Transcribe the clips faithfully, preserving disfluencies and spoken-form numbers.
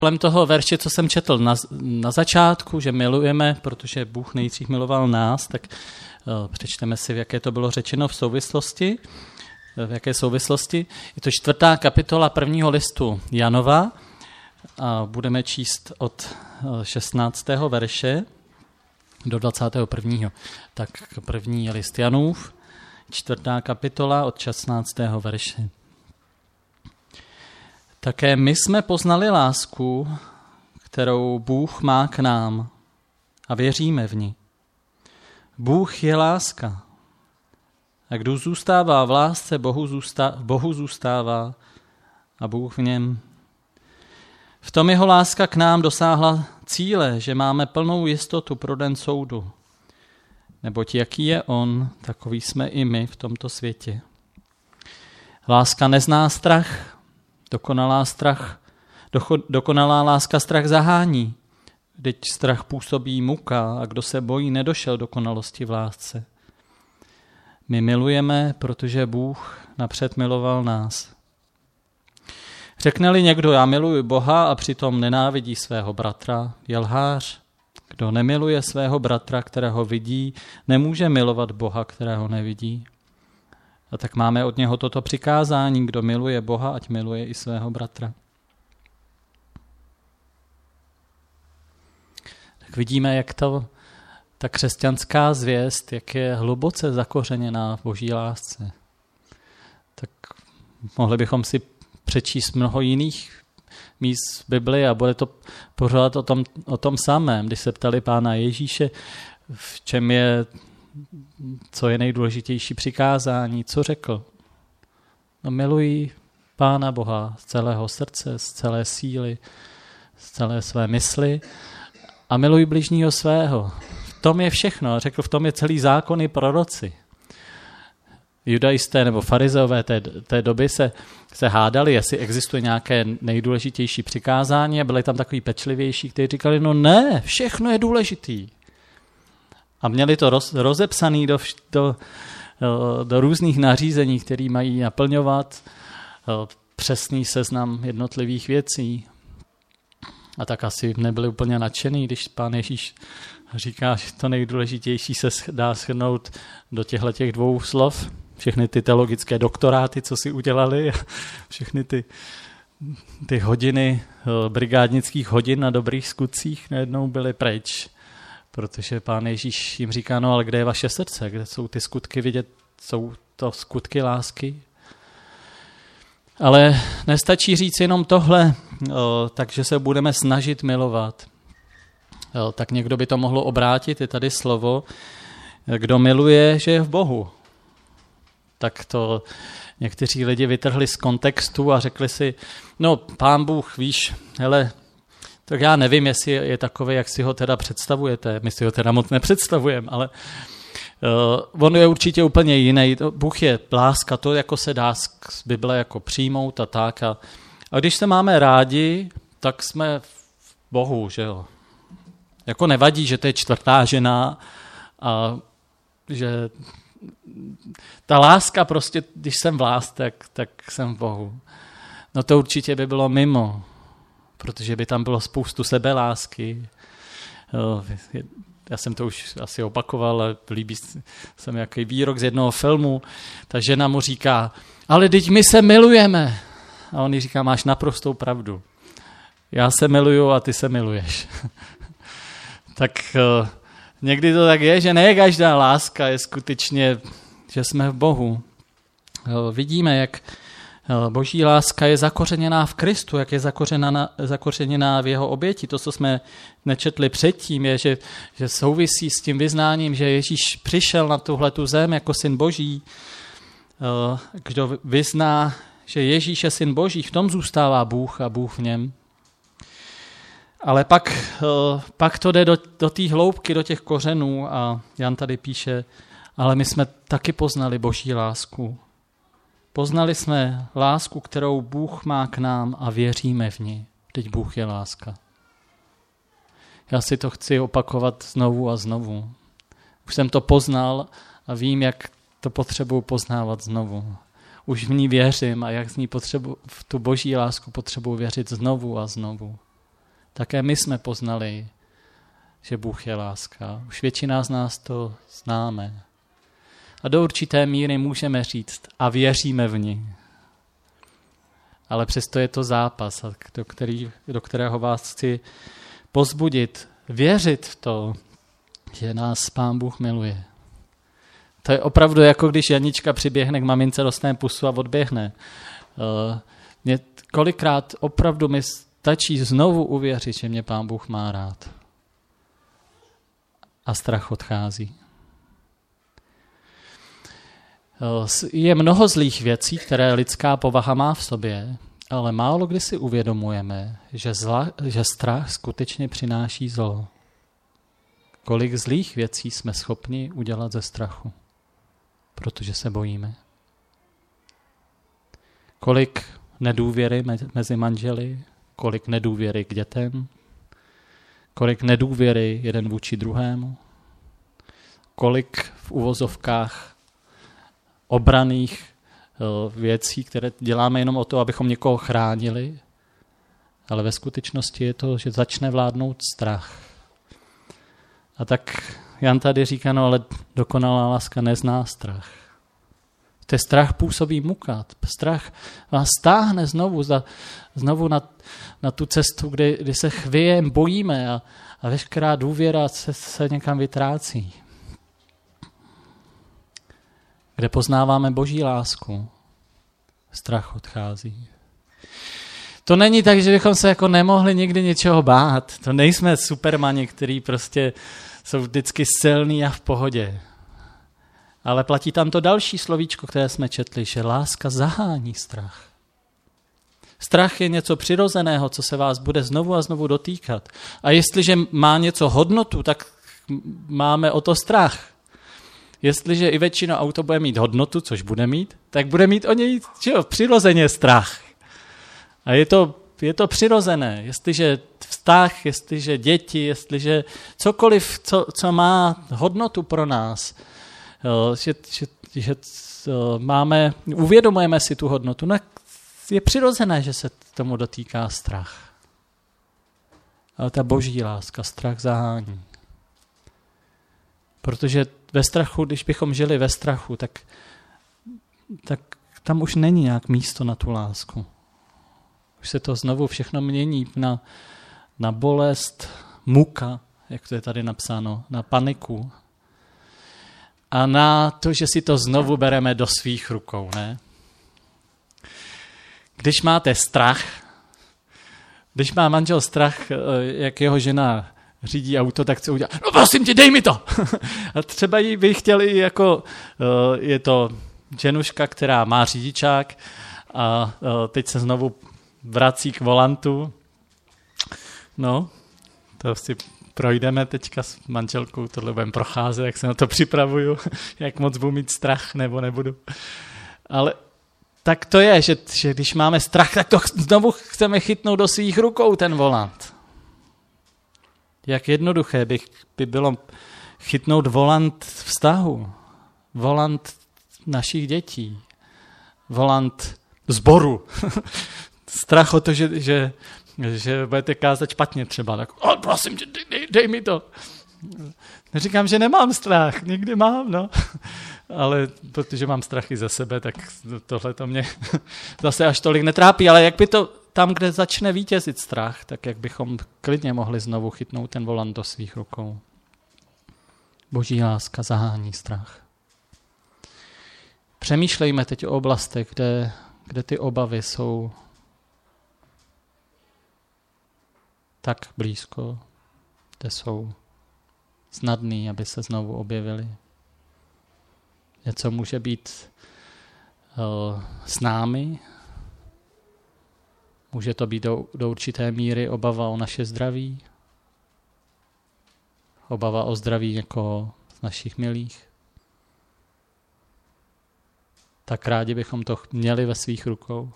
Kolem toho verše, co jsem četl na, na začátku, že milujeme, protože Bůh nejdřív miloval nás, tak uh, přečteme si, v jaké to bylo řečeno v souvislosti. V jaké souvislosti. Je to čtvrtá kapitola prvního listu Janova a budeme číst od šestnáctého verše do dvacátého prvního. Tak první list Janův, čtvrtá kapitola od šestnáctého verše. Také my jsme poznali lásku, kterou Bůh má k nám a věříme v ní. Bůh je láska. A kdo zůstává v lásce, Bohu, zůstá, Bohu zůstává a Bůh v něm. V tom jeho láska k nám dosáhla cíle, že máme plnou jistotu pro den soudu. Neboť jaký je on, takový jsme i my v tomto světě. Láska nezná strach, dokonalá strach, docho, dokonalá láska strach zahání. Vždyť strach působí muka a kdo se bojí, nedošel dokonalosti v lásce. My milujeme, protože Bůh napřed miloval nás. Řekne-li někdo, já miluji Boha a přitom nenávidí svého bratra, je lhář. Kdo nemiluje svého bratra, kterého vidí, nemůže milovat Boha, kterého nevidí. A tak máme od něho toto přikázání, kdo miluje Boha, ať miluje i svého bratra. Tak vidíme, jak to ta křesťanská zvěst, jak je hluboce zakořeněná v boží lásce. Tak mohli bychom si přečíst mnoho jiných míst v Bibli a bude to pořád o tom, o tom samém. Když se ptali Pána Ježíše, v čem je, co je nejdůležitější přikázání, co řekl? No, miluj Pána Boha z celého srdce, z celé síly, z celé své mysli a miluj bližního svého. V tom je všechno. Řekl, v tom je celý zákon i proroci. Judaisté nebo farizeové té, té doby se, se hádali, jestli existuje nějaké nejdůležitější přikázání a byli tam takový pečlivější, kteří říkali, no ne, všechno je důležitý. A měli to roz, rozepsané do, do, do různých nařízení, které mají naplňovat přesný seznam jednotlivých věcí. A tak asi nebyli úplně nadšený, když Pán Ježíš říká, že to nejdůležitější se dá shrnout do těchto těch dvou slov. Všechny ty teologické doktoráty, co si udělali, všechny ty, ty hodiny, brigádnických hodin na dobrých skutcích najednou byly pryč. Protože Pán Ježíš jim říká, no ale kde je vaše srdce, kde jsou ty skutky vidět, jsou to skutky lásky. Ale nestačí říct jenom tohle, takže se budeme snažit milovat. Tak někdo by to mohlo obrátit, je tady slovo, kdo miluje, že je v Bohu. Tak to někteří lidi vytrhli z kontextu a řekli si, no Pán Bůh, víš, hele, tak já nevím, jestli je takový, jak si ho teda představujete, my si ho teda moc nepředstavujeme, ale uh, on je určitě úplně jiný. Bůh je láska, to jako se dá z Bible jako přijmout a tak. A, a když se máme rádi, tak jsme v Bohu, že jo. Jako nevadí, že to je čtvrtá žena a že ta láska prostě, když jsem v lásce, tak, tak jsem v Bohu. No to určitě by bylo mimo, protože by tam bylo spoustu sebelásky. Já jsem to už asi opakoval, ale líbí se mi jaký výrok z jednoho filmu. Ta žena mu říká, ale teď my se milujeme. A on jí říká, máš naprostou pravdu. Já se miluju a ty se miluješ. Tak uh, někdy to tak je, že ne každá láska je skutečně, že jsme v Bohu. Uh, vidíme, jak uh, boží láska je zakořeněná v Kristu, jak je zakořeněná, zakořeněná v jeho oběti. To, co jsme nečetli předtím, je, že, že souvisí s tím vyznáním, že Ježíš přišel na tuhletu zem jako syn boží. Uh, kdo vyzná, že Ježíš je syn boží, v tom zůstává Bůh a Bůh v něm. Ale pak, pak to jde do, do té hloubky, do těch kořenů a Jan tady píše, ale my jsme taky poznali boží lásku. Poznali jsme lásku, kterou Bůh má k nám a věříme v ní. Teď Bůh je láska. Já si to chci opakovat znovu a znovu. Už jsem to poznal a vím, jak to potřebuji poznávat znovu. Už v ní věřím a jak z ní potřebuji, v tu boží lásku potřebuji věřit znovu a znovu. Také my jsme poznali, že Bůh je láska. Už většina z nás to známe. A do určité míry můžeme říct a věříme v ní. Ale přesto je to zápas, do, který, do kterého vás chci povzbudit. Věřit v to, že nás Pán Bůh miluje. To je opravdu jako když Janička přiběhne k mamince, dostane pusu a odběhne. Mě kolikrát opravdu mi stačí znovu uvěřit, že mě Pán Bůh má rád. A strach odchází. Je mnoho zlých věcí, které lidská povaha má v sobě, ale málo kdy si uvědomujeme, že, zla, že strach skutečně přináší zlo. Kolik zlých věcí jsme schopni udělat ze strachu, protože se bojíme. Kolik nedůvěry mezi manželi, kolik nedůvěry k dětem, kolik nedůvěry jeden vůči druhému, kolik v uvozovkách obraných věcí, které děláme jenom o to, abychom někoho chránili, ale ve skutečnosti je to, že začne vládnout strach. A tak Jan tady říká, no ale dokonalá láska nezná strach. Ten strach působí muka. Strach vás stáhne znovu, za, znovu na, na tu cestu, kdy, kdy se chvějem bojíme a, a veškerá důvěra se, se někam vytrácí. Kde poznáváme Boží lásku, strach odchází. To není tak, že bychom se jako nemohli nikdy něčeho bát. To nejsme supermani, který prostě jsou vždycky silný a v pohodě. Ale platí tam to další slovíčko, které jsme četli, že láska zahání strach. Strach je něco přirozeného, co se vás bude znovu a znovu dotýkat. A jestliže má něco hodnotu, tak máme o to strach. Jestliže i většinou auto bude mít hodnotu, což bude mít, tak bude mít o něj čo, přirozeně strach. A je to, je to přirozené. Jestliže vztah, jestliže děti, jestliže cokoliv, co, co má hodnotu pro nás, že, že, že máme, uvědomujeme si tu hodnotu, no je přirozené, že se tomu dotýká strach. Ale ta Boží láska strach zahání. Protože ve strachu, když bychom žili ve strachu, tak, tak tam už není nějak místo na tu lásku. Už se to znovu všechno mění na, na bolest, muka, jak to je tady napsáno, na paniku. A na to, že si to znovu bereme do svých rukou, ne? Když máte strach, když má manžel strach, jak jeho žena řídí auto, tak co udělá? No prosím tě, dej mi to! A třeba jí by chtěli jako, je to ženuška, která má řidičák a teď se znovu vrací k volantu. No, to si projdeme teďka s manželkou, tohle budeme procházet, jak se na to připravuju, jak moc budu mít strach, nebo nebudu. Ale tak to je, že, že když máme strach, tak to znovu chceme chytnout do svých rukou ten volant. Jak jednoduché by, by bylo chytnout volant vztahu, volant našich dětí, volant sboru. Strach o to, že, že, že budete kázat špatně třeba. Tak, oh, prosím tě, dej, dej mi to. Neříkám, že nemám strach, někdy mám, no. Ale protože mám strach i ze sebe, tak tohle to mě zase až tolik netrápí. Ale jak by to tam, kde začne vítězit strach, tak jak bychom klidně mohli znovu chytnout ten volant do svých rukou. Boží láska zahání strach. Přemýšlejme teď o oblastech, kde, kde ty obavy jsou tak blízko, kde jsou snadný, aby se znovu objevily. Něco může být uh, s námi, může to být do, do určité míry obava o naše zdraví, obava o zdraví někoho z našich milých. Tak rádi bychom to měli ve svých rukou.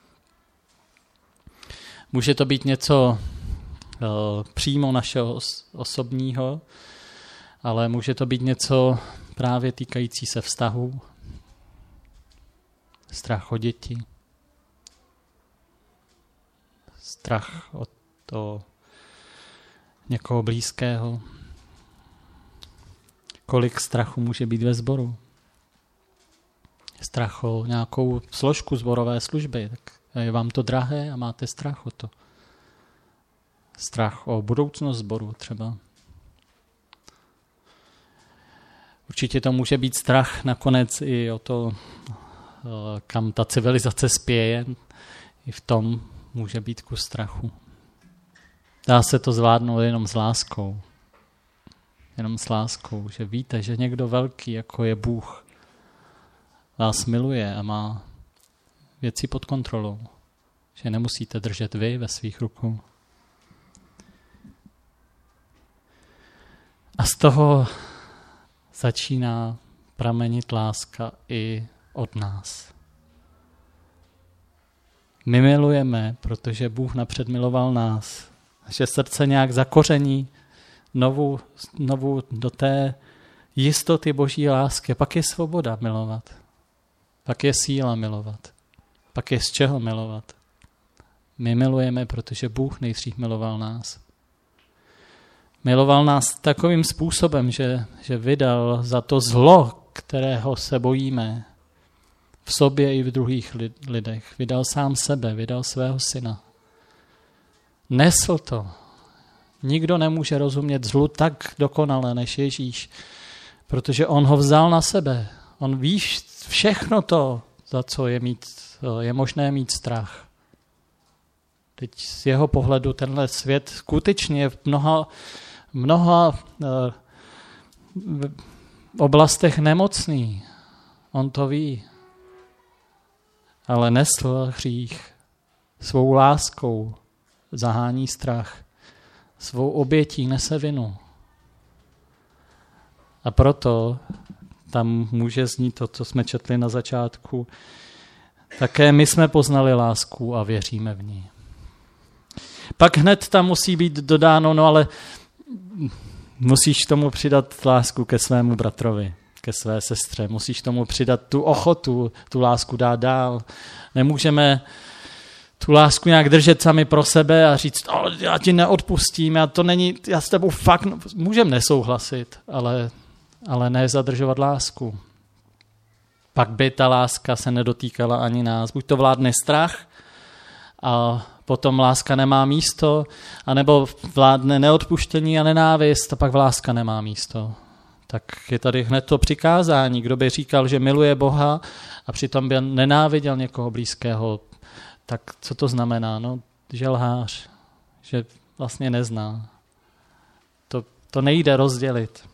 Může to být něco uh, přímo našeho os- osobního, ale může to být něco právě týkající se vztahu, strach o děti, strach o to někoho blízkého. Kolik strachu může být ve sboru? Strach o nějakou složku sborové služby. Tak je vám to drahé a máte strach o to. Strach o budoucnost sboru třeba. Určitě to může být strach nakonec i o to, kam ta civilizace spěje. I v tom může být kus strachu. Dá se to zvládnout jenom s láskou. Jenom s láskou, že víte, že někdo velký, jako je Bůh, vás miluje a má věci pod kontrolou. Že nemusíte držet vy ve svých rukou. A z toho začíná pramenit láska i od nás. My milujeme, protože Bůh napřed miloval nás. Že srdce nějak zakoření novou, novou do té jistoty Boží lásky. Pak je svoboda milovat. Pak je síla milovat. Pak je z čeho milovat. My milujeme, protože Bůh nejdřív miloval nás. Miloval nás takovým způsobem, že, že vydal za to zlo, kterého se bojíme, v sobě i v druhých lidech. Vydal sám sebe, vydal svého syna. Nesl to. Nikdo nemůže rozumět zlu tak dokonale než Ježíš, protože on ho vzal na sebe. On ví všechno to, za co je, mít, je možné mít strach. Teď z jeho pohledu tenhle svět skutečně je v mnoha, mnoha eh, v oblastech nemocný. On to ví. Ale nesl hřích. Svou láskou zahání strach. Svou obětí nese vinu. A proto tam může znít to, co jsme četli na začátku. Také my jsme poznali lásku a věříme v ní. Pak hned tam musí být dodáno, no ale musíš tomu přidat lásku ke svému bratrovi, ke své sestře. Musíš tomu přidat tu ochotu, tu lásku dát dál. Nemůžeme tu lásku nějak držet sami pro sebe a říct, oh, já ti neodpustím, já, to není, já s tebou fakt, můžeme nesouhlasit, ale, ale ne zadržovat lásku. Pak by ta láska se nedotýkala ani nás. Buď to vládne strach a potom láska nemá místo, anebo vládne neodpuštění a nenávist a pak láska nemá místo. Tak je tady hned to přikázání. Kdo by říkal, že miluje Boha a přitom by nenáviděl někoho blízkého, tak co to znamená? No, že lhář, že vlastně nezná. To, to nejde rozdělit.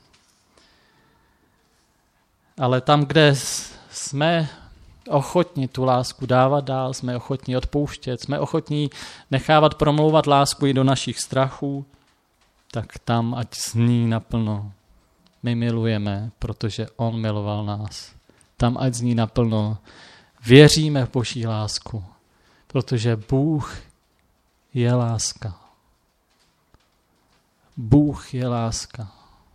Ale tam, kde jsme ochotní tu lásku dávat dál, jsme ochotní odpouštět, jsme ochotní nechávat promlouvat lásku i do našich strachů, tak tam ať zní naplno. My milujeme, protože on miloval nás. Tam ať zní naplno. Věříme v Boží lásku, protože Bůh je láska. Bůh je láska.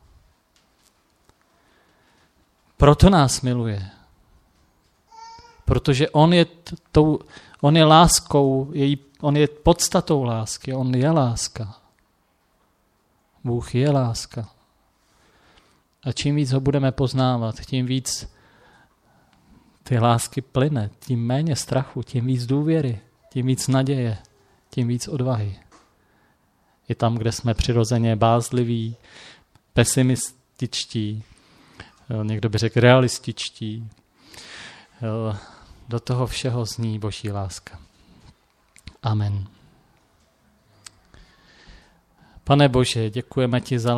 Proto nás miluje. Protože on je, tou, on je láskou, její, on je podstatou lásky, on je láska. Bůh je láska. A čím víc ho budeme poznávat, tím víc ty lásky plyne, tím méně strachu, tím víc důvěry, tím víc naděje, tím víc odvahy. I tam, kde jsme přirozeně bázliví, pesimističtí, někdo by řekl realističtí, do toho všeho zní Boží láska. Amen. Pane Bože, děkujeme ti za